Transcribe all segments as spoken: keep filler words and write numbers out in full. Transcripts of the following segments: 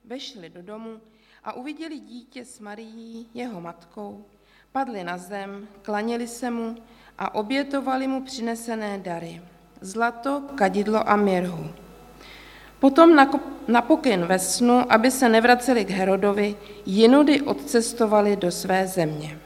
Vešli do domu a uviděli dítě s Marií, jeho matkou, padli na zem, klaněli se mu a obětovali mu přinesené dary, zlato, kadidlo a mirhu. Potom na pokyn ve snu, aby se nevraceli k Herodovi, jinudy odcestovali do své země.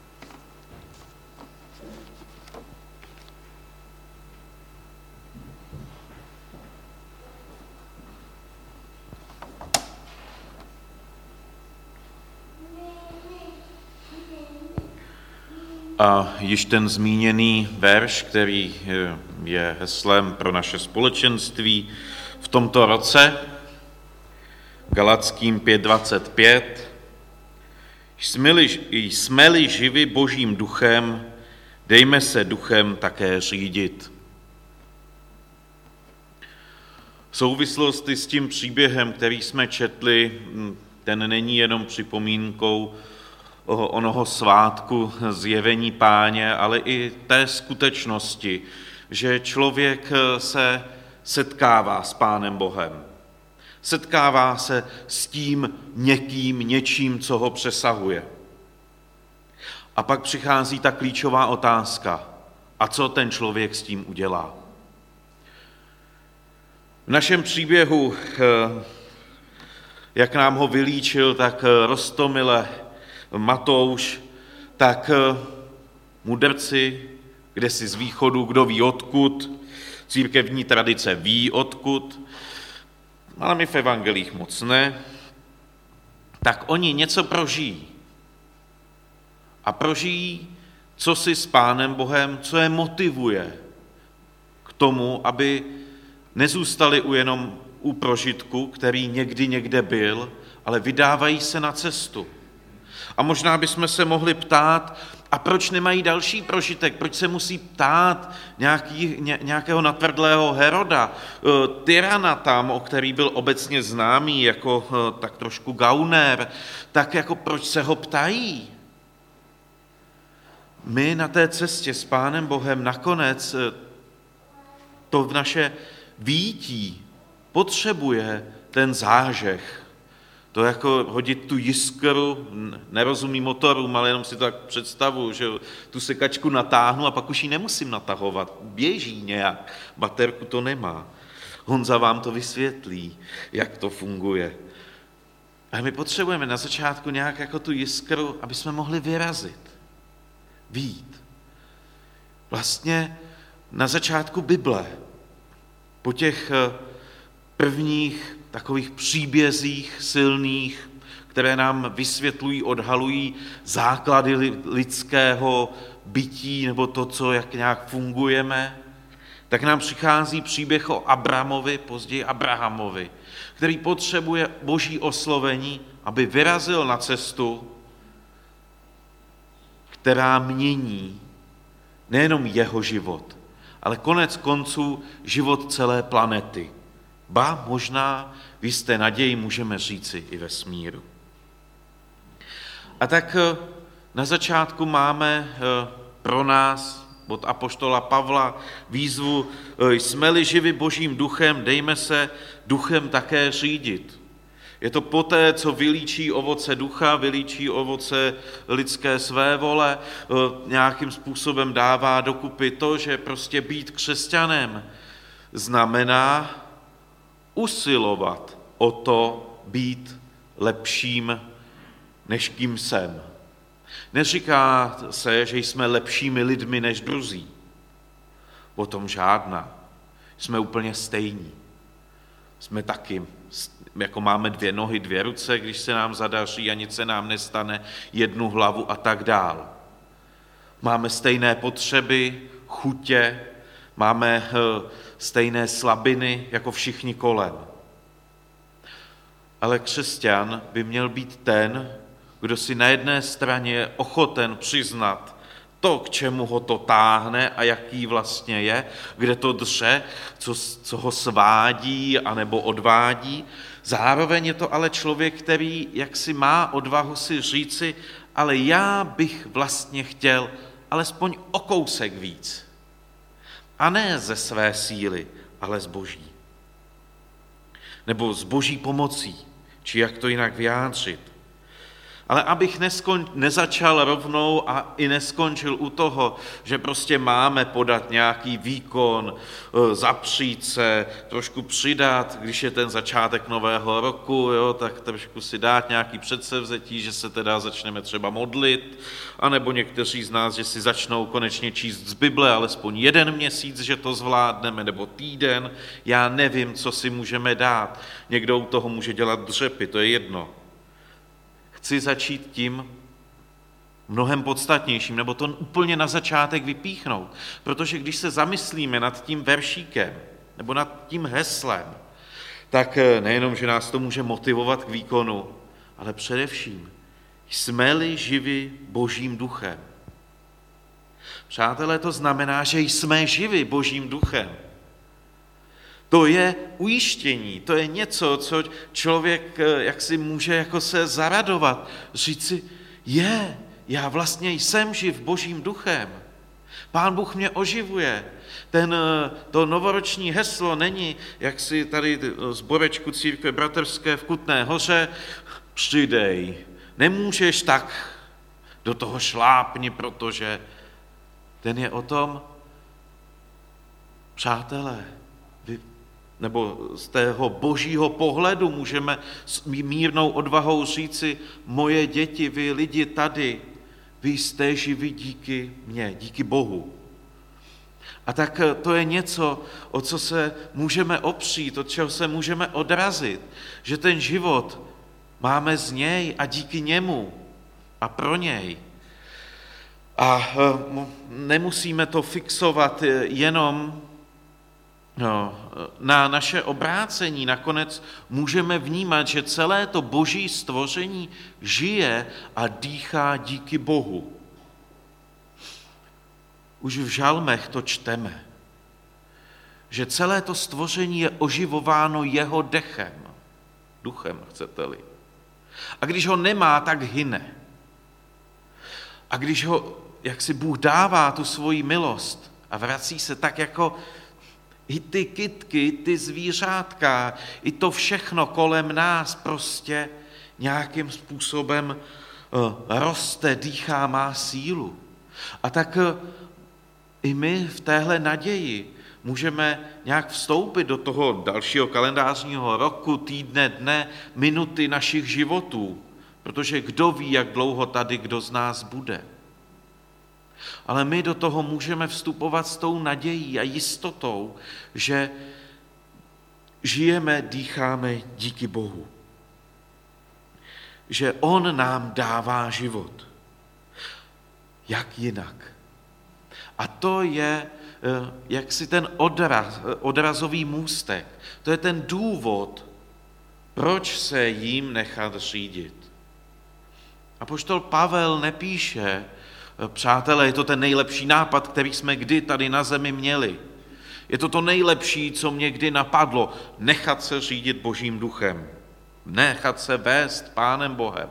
A již ten zmíněný verš, který je heslem pro naše společenství v tomto roce, Galackým pět dvacet pět, jsme-li, jsme-li živi Božím duchem, dejme se duchem také řídit. V souvislosti s tím příběhem, který jsme četli, ten není jenom připomínkou onoho svátku zjevení Páně, ale i té skutečnosti, že člověk se setkává s Pánem Bohem. Setkává se s tím někým, něčím, co ho přesahuje. A pak přichází ta klíčová otázka. A co ten člověk s tím udělá? V našem příběhu, jak nám ho vylíčil tak roztomile Matouš, tak mudrci, kde si z východu, kdo ví odkud, církevní tradice ví odkud, ale my v evangelích moc ne, tak oni něco prožijí. A prožijí, co si s Pánem Bohem, co je motivuje k tomu, aby nezůstali u jenom u prožitku, který někdy někde byl, ale vydávají se na cestu. A možná bychom se mohli ptát, a proč nemají další prožitek? Proč se musí ptát nějaký, ně, nějakého natvrdlého Heroda, tyrana tam, o který byl obecně známý jako tak trošku gauner, tak jako proč se ho ptají? My na té cestě s Pánem Bohem nakonec to v naše výjití potřebuje ten zážeh. To jako hodit tu jiskru, nerozumím motorům, ale jenom si to tak představuji, že tu sekačku natáhnu a pak už ji nemusím natahovat. Běží nějak, baterku to nemá. Honza vám to vysvětlí, jak to funguje. Ale my potřebujeme na začátku nějak jako tu jiskru, aby jsme mohli vyrazit, vyjít. Vlastně na začátku Bible, po těch prvních takových příbězích silných, které nám vysvětlují, odhalují základy lidského bytí nebo to, co jak nějak fungujeme, tak nám přichází příběh o Abramovi, později Abrahamovi, který potřebuje Boží oslovení, aby vyrazil na cestu, která mění nejenom jeho život, ale konec konců život celé planety. Ba možná v jisté naději můžeme říci i vesmíru. A tak na začátku máme pro nás od apoštola Pavla výzvu, jsme-li živi Božím duchem, dejme se duchem také řídit. Je to poté, co vylíčí ovoce ducha, vylíčí ovoce lidské svévole, nějakým způsobem dává dokupy to, že prostě být křesťanem znamená usilovat o to být lepším, než kým jsem. Neříká se, že jsme lepšími lidmi než druzí. O tom žádná. Jsme úplně stejní. Jsme taky, jako máme dvě nohy, dvě ruce, když se nám zadaří a nic se nám nestane, jednu hlavu a tak dál. Máme stejné potřeby, chutě, máme stejné slabiny jako všichni kolem. Ale křesťan by měl být ten, kdo si na jedné straně je ochoten přiznat to, k čemu ho to táhne a jaký vlastně je, kde to dře, co, co ho svádí anebo odvádí. Zároveň je to ale člověk, který jaksi má odvahu si říci, ale já bych vlastně chtěl alespoň o kousek víc. A ne ze své síly, ale z Boží. Nebo s Boží pomocí. či jak to jinak vyjádřit. Ale abych neskon, nezačal rovnou a i neskončil u toho, že prostě máme podat nějaký výkon, zapřít se, trošku přidat, když je ten začátek nového roku, jo, tak trošku si dát nějaký předsevzetí, že se teda začneme třeba modlit, anebo někteří z nás, že si začnou konečně číst z Bible, alespoň jeden měsíc, že to zvládneme, nebo týden, já nevím, co si můžeme dát. Někdo u toho může dělat dřepy, to je jedno. Chci začít tím mnohem podstatnějším, nebo to úplně na začátek vypíchnout. Protože když se zamyslíme nad tím veršíkem, nebo nad tím heslem, tak nejenom, že nás to může motivovat k výkonu, ale především, jsme-li živi Božím duchem. Přátelé, to znamená, že jsme živi Božím duchem. To je ujištění, to je něco, co člověk jaksi může jako se zaradovat, říct si, je, já vlastně jsem živ Božím duchem. Pán Bůh mě oživuje. Ten, to novoroční heslo není, jak si tady zborečku církve bratrské v Kutné Hoře, přidej, nemůžeš tak, do toho šlápni, protože ten je o tom, přátelé, vy, nebo z tého božího pohledu můžeme s mírnou odvahou říci, moje děti, vy lidi tady, vy jste živi díky mně, díky Bohu. A tak to je něco, o co se můžeme opřít, od čeho se můžeme odrazit, že ten život máme z něj a díky němu a pro něj. A nemusíme to fixovat jenom no, na naše obrácení. Nakonec můžeme vnímat, že celé to boží stvoření žije a dýchá díky Bohu. Už v žalmech to čteme, že celé to stvoření je oživováno jeho dechem, duchem, chcete-li. A když ho nemá, tak hyne. A když ho, jak si Bůh dává tu svoji milost a vrací se tak jako i ty kytky, ty zvířátka, i to všechno kolem nás prostě nějakým způsobem roste, dýchá, má sílu. A tak i my v téhle naději můžeme nějak vstoupit do toho dalšího kalendářního roku, týdne, dne, minuty našich životů, protože kdo ví, jak dlouho tady kdo z nás bude. Ale my do toho můžeme vstupovat s tou nadějí a jistotou, že žijeme, dýcháme díky Bohu. Že on nám dává život. Jak jinak? A to je jaksi ten odraz, odrazový můstek. To je ten důvod, proč se jím nechat řídit. Apoštol Pavel nepíše, přátelé, je to ten nejlepší nápad, který jsme kdy tady na zemi měli. Je to to nejlepší, co mě kdy napadlo, nechat se řídit Božím duchem. Nechat se vést Pánem Bohem.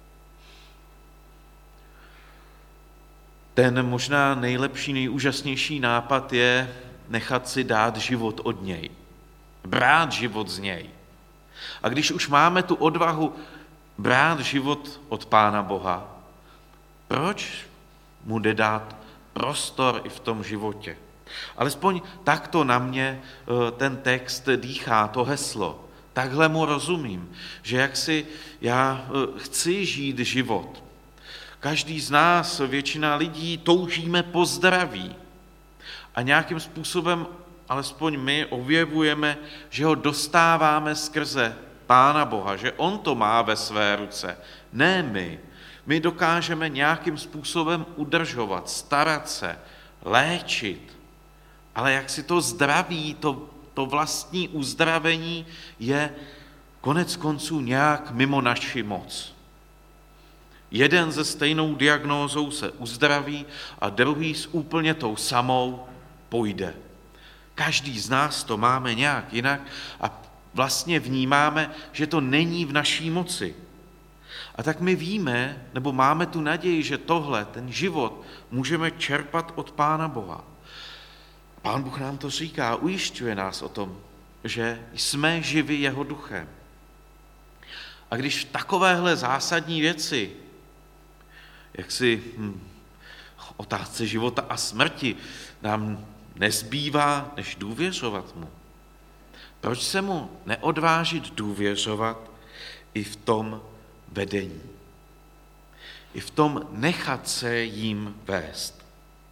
Ten možná nejlepší, nejúžasnější nápad je nechat si dát život od něj. Brát život z něj. A když už máme tu odvahu brát život od Pána Boha, proč mu jde dát prostor i v tom životě? Alespoň takto na mě ten text dýchá, to heslo. Takhle mu rozumím, že jak si já chci žít život. Každý z nás, většina lidí, toužíme po zdraví. A nějakým způsobem, alespoň my, objevujeme, že ho dostáváme skrze Pána Boha, že on to má ve své ruce, ne my. My dokážeme nějakým způsobem udržovat, starat se, léčit. Ale jak si to zdraví, to, to vlastní uzdravení je konec konců nějak mimo naši moc. Jeden se stejnou diagnózou se uzdraví a druhý s úplně tou samou půjde. Každý z nás to máme nějak jinak a vlastně vnímáme, že to není v naší moci. A tak my víme, nebo máme tu naději, že tohle, ten život, můžeme čerpat od Pána Boha. Pán Bůh nám to říká, ujišťuje nás o tom, že jsme živi jeho duchem. A když v takovéhle zásadní věci, jak si hm, otázce života a smrti, nám nezbývá, než důvěřovat mu. Proč se mu neodvážit důvěřovat i v tom vedení? I v tom nechat se jím vést.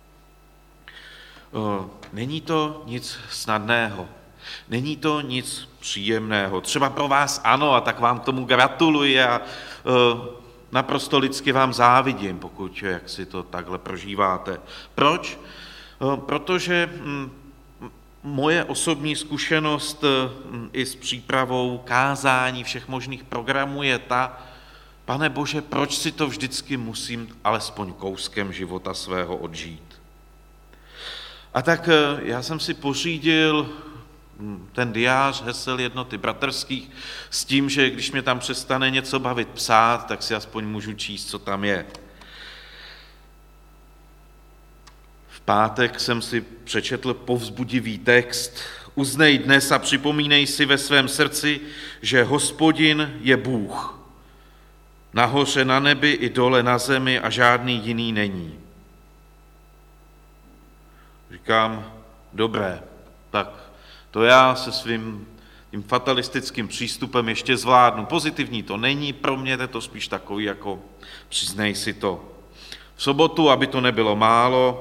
Není to nic snadného, není to nic příjemného. Třeba pro vás ano, a tak vám k tomu gratuluji a naprosto lidsky vám závidím, pokud jak si to takhle prožíváte. Proč? Protože moje osobní zkušenost i s přípravou kázání všech možných programů je ta, Pane Bože, proč si to vždycky musím alespoň kouskem života svého odžít? A tak já jsem si pořídil ten diář hesel jednoty bratrských s tím, že když mě tam přestane něco bavit psát, tak si aspoň můžu číst, co tam je. V pátek jsem si přečetl povzbudivý text. Uznej dnes a připomínej si ve svém srdci, že Hospodin je Bůh. Nahoře na nebi i dole na zemi a žádný jiný není. Říkám, dobré, tak to já se svým tím fatalistickým přístupem ještě zvládnu. Pozitivní to není, pro mě je to spíš takový, jako přiznej si to. V sobotu, aby to nebylo málo,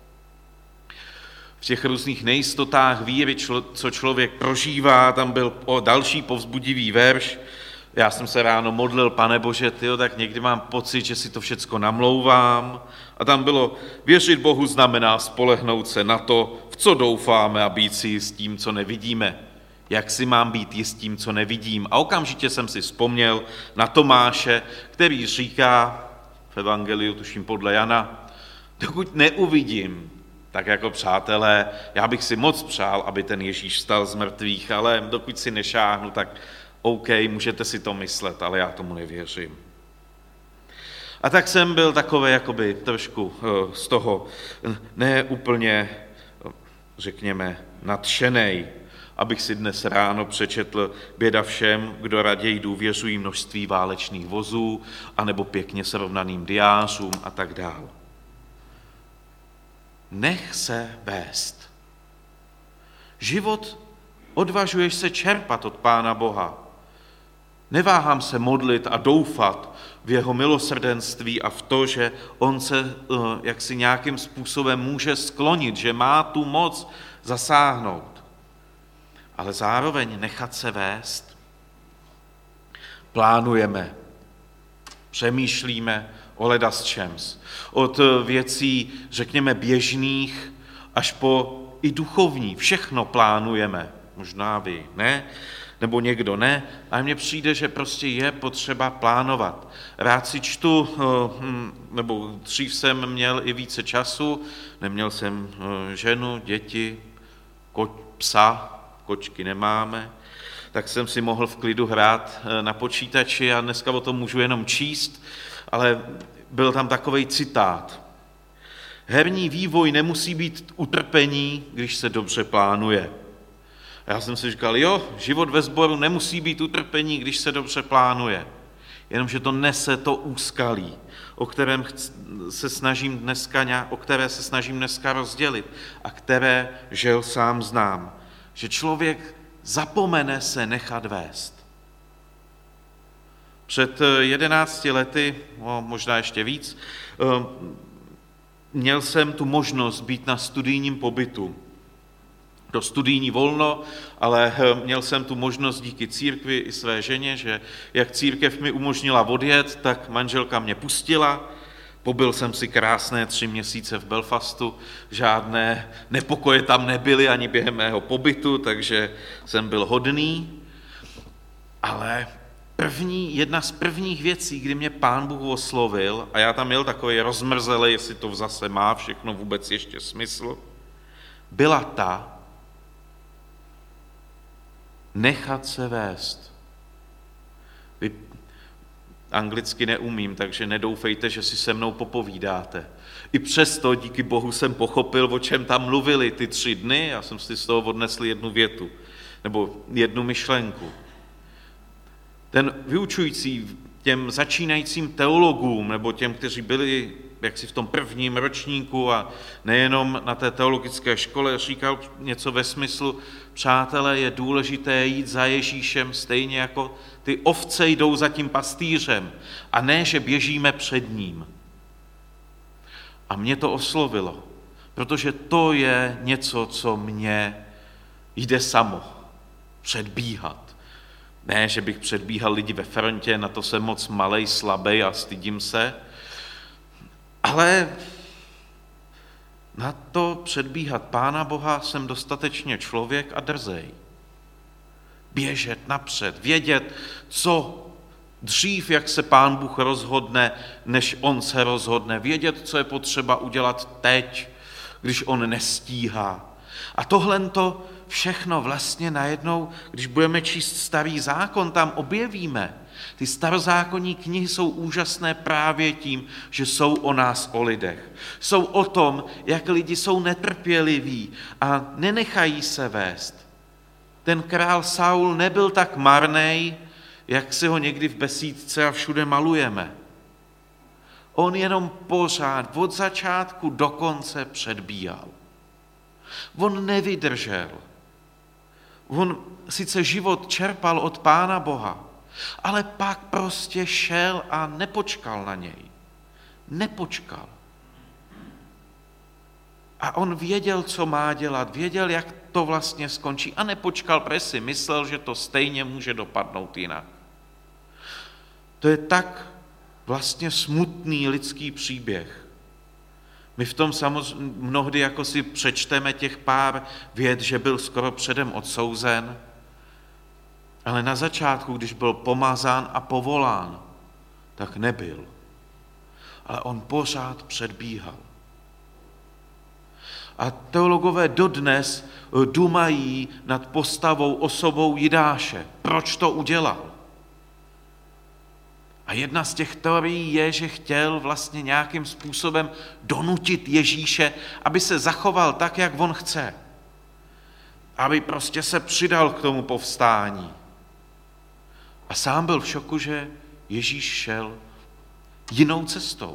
v těch různých nejistotách víry, co člověk prožívá, tam byl další povzbudivý verš. Já jsem se ráno modlil, Pane Bože, tyjo, tak někdy mám pocit, že si to všecko namlouvám. A tam bylo, věřit Bohu znamená spolehnout se na to, v co doufáme a být si jistým, co nevidíme. Jak si mám být jistým, co nevidím? A okamžitě jsem si vzpomněl na Tomáše, který říká v evangeliu, tuším podle Jana, dokud neuvidím, tak jako přátelé, já bych si moc přál, aby ten Ježíš vstal z mrtvých, ale dokud si nešáhnu, tak OK, můžete si to myslet, ale já tomu nevěřím. A tak jsem byl takový jakoby trošku z toho ne úplně, řekněme, nadšenej, abych si dnes ráno přečetl běda všem, kdo raději důvěřují množství válečných vozů, anebo pěkně srovnaným diářům a tak dál. Nech se vést. Život odvažuješ se čerpat od Pána Boha. Neváhám se modlit a doufat v jeho milosrdenství a v to, že on se jaksi nějakým způsobem může sklonit, že má tu moc zasáhnout. Ale zároveň nechat se vést. Plánujeme, přemýšlíme o ledasčems. Od věcí, řekněme, běžných až po i duchovní. Všechno plánujeme. Možná vy ne, nebo někdo ne, ale mně přijde, že prostě je potřeba plánovat. Rád si čtu, nebo dřív jsem měl i více času, neměl jsem ženu, děti, koč, psa, kočky nemáme, tak jsem si mohl v klidu hrát na počítači a dneska o tom můžu jenom číst, ale byl tam takovej citát. Herní vývoj nemusí být utrpení, když se dobře plánuje. A já jsem si říkal, jo, život ve sboru nemusí být utrpení, když se dobře plánuje. Jenomže to nese to úskalí, o kterém se snažím dneska, o které se snažím dneska rozdělit a které žel sám znám. Že člověk zapomene se nechat vést. Před jedenácti lety, no, možná ještě víc, měl jsem tu možnost být na studijním pobytu. Do studijní volno, ale měl jsem tu možnost díky církvi i své ženě, že jak církev mi umožnila odjet, tak manželka mě pustila. Pobyl jsem si krásné tři měsíce v Belfastu, žádné nepokoje tam nebyly ani během mého pobytu, takže jsem byl hodný. Ale první, jedna z prvních věcí, kdy mě Pán Bůh oslovil, a já tam byl takový rozmrzelý, jestli to zase má všechno vůbec ještě smysl, byla ta, nechat se vést. Vy anglicky neumím, takže nedoufejte, že si se mnou popovídáte. I přesto, díky Bohu, jsem pochopil, o čem tam mluvili ty tři dny, já jsem si z toho odnesl jednu větu, nebo jednu myšlenku. Ten vyučující těm začínajícím teologům nebo těm, kteří byli jaksi v tom prvním ročníku a nejenom na té teologické škole, říkal něco ve smyslu: přátelé, je důležité jít za Ježíšem stejně jako ty ovce jdou za tím pastýřem a ne, že běžíme před ním. A mě to oslovilo, protože to je něco, co mě jde samo, předbíhat. Ne, že bych předbíhal lidi ve frontě, na to jsem moc malej, slabej a stydím se, ale na to předbíhat Pána Boha jsem dostatečně člověk a drzej. Běžet napřed, vědět, co dřív, jak se Pán Bůh rozhodne, než on se rozhodne, vědět, co je potřeba udělat teď, když on nestíhá. A tohle to všechno vlastně najednou, když budeme číst Starý zákon, tam objevíme. Ty starozákonní knihy jsou úžasné právě tím, že jsou o nás, o lidech. Jsou o tom, jak lidi jsou netrpěliví a nenechají se vést. Ten král Saul nebyl tak marnej, jak si ho někdy v besídce a všude malujeme. On jenom pořád od začátku do konce předbíhal. On nevydržel. On sice život čerpal od Pána Boha, ale pak prostě šel a nepočkal na něj. Nepočkal. A on věděl, co má dělat, věděl, jak to vlastně skončí a nepočkal, protože si myslel, že to stejně může dopadnout jinak. To je tak vlastně smutný lidský příběh. My v tom samozřejmě mnohdy jako si přečteme těch pár vět, že byl skoro předem odsouzen, ale na začátku, když byl pomazán a povolán, tak nebyl. Ale on pořád předbíhal. A teologové dodnes dumají nad postavou, osobou Jidáše. Proč to udělal? A jedna z těch teorií je, že chtěl vlastně nějakým způsobem donutit Ježíše, aby se zachoval tak, jak on chce. Aby prostě se přidal k tomu povstání. A sám byl v šoku, že Ježíš šel jinou cestou.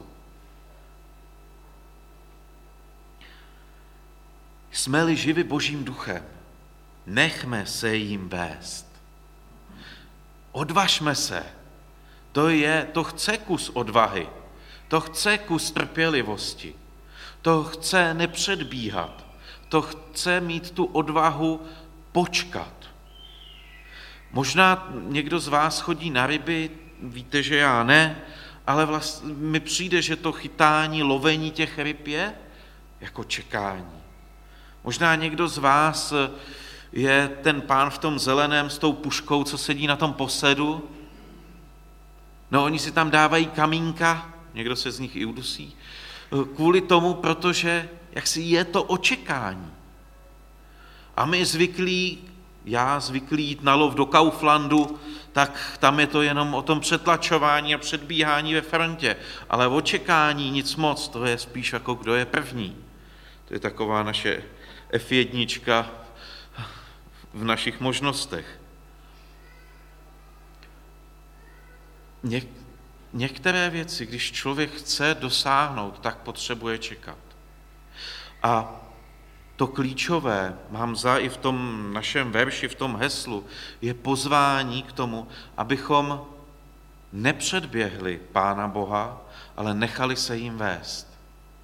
Jsme-li živi Božím duchem, nechme se jim vést. Odvažme se. To je, to chce kus odvahy, to chce kus trpělivosti, to chce nepředbíhat, to chce mít tu odvahu počkat. Možná někdo z vás chodí na ryby, víte, že já ne, ale vlastně mi přijde, že to chytání, lovení těch ryb je jako čekání. Možná někdo z vás je ten pán v tom zeleném s tou puškou, co sedí na tom posedu. No, oni si tam dávají kamínka, někdo se z nich i udusí, kvůli tomu, protože jaksi je to očekání. A my zvyklí, já zvyklý jít na lov do Kauflandu, tak tam je to jenom o tom přetlačování a předbíhání ve frontě. Ale očekání nic moc, to je spíš jako kdo je první. To je taková naše ef jedna v našich možnostech. Něk- některé věci, když člověk chce dosáhnout, tak potřebuje čekat. A to klíčové, mám za i v tom našem verši, v tom heslu, je pozvání k tomu, abychom nepředběhli Pána Boha, ale nechali se jim vést.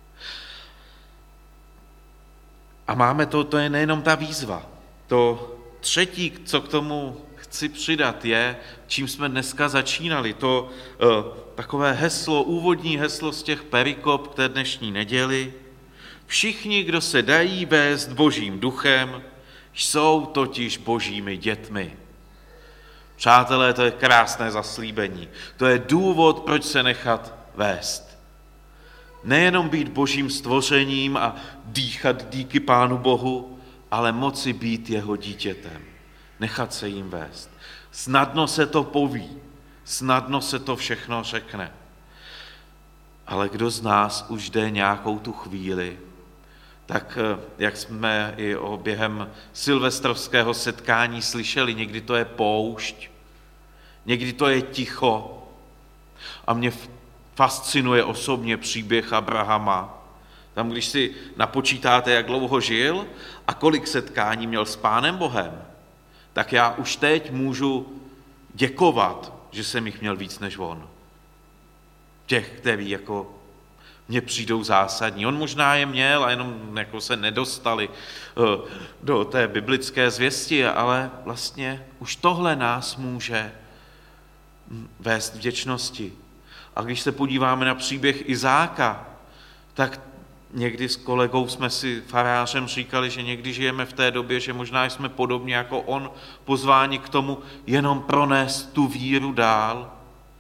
A máme to, to je nejenom ta výzva. To třetí, co k tomu chci přidat, je, čím jsme dneska začínali, to uh, takové heslo, úvodní heslo z těch perikop k té dnešní neděli. Všichni, kdo se dají vést Božím duchem, jsou totiž Božími dětmi. Přátelé, to je krásné zaslíbení. To je důvod, proč se nechat vést. Nejenom být Božím stvořením a dýchat díky Pánu Bohu, ale moci být jeho dítětem. Nechat se jim vést. Snadno se to poví, snadno se to všechno řekne. Ale kdo z nás už jde nějakou tu chvíli, tak jak jsme i o během silvestrovského setkání slyšeli, někdy to je poušť, někdy to je ticho. A mě fascinuje osobně příběh Abrahama. Tam, když si napočítáte, jak dlouho žil a kolik setkání měl s Pánem Bohem, tak já už teď můžu děkovat, že jsem jich měl víc než on. Těch, který jako mně přijdou zásadní. On možná je měl a jenom jako se nedostali do té biblické zvěsti, ale vlastně už tohle nás může vést vděčnosti. A když se podíváme na příběh Izáka, tak někdy s kolegou jsme si farářem říkali, že někdy žijeme v té době, že možná jsme podobně jako on pozváni k tomu jenom pronést tu víru dál.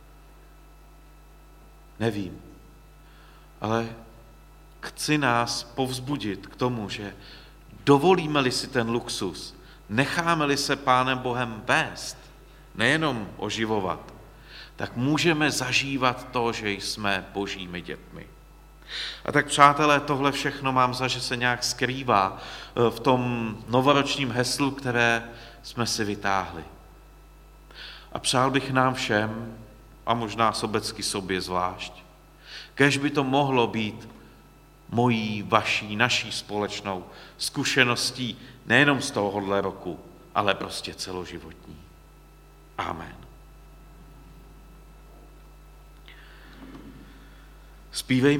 Nevím. Ale chci nás povzbudit k tomu, že dovolíme-li si ten luxus, necháme-li se Pánem Bohem vést, nejenom oživovat, tak můžeme zažívat to, že jsme Božími dětmi. A tak, přátelé, tohle všechno mám za, že se nějak skrývá v tom novoročním heslu, které jsme si vytáhli. A přál bych nám všem, a možná sobecky sobě zvlášť, kéž by to mohlo být mojí, vaší, naší společnou zkušeností nejenom z tohohle roku, ale prostě celoživotní. Amen. Zpívejme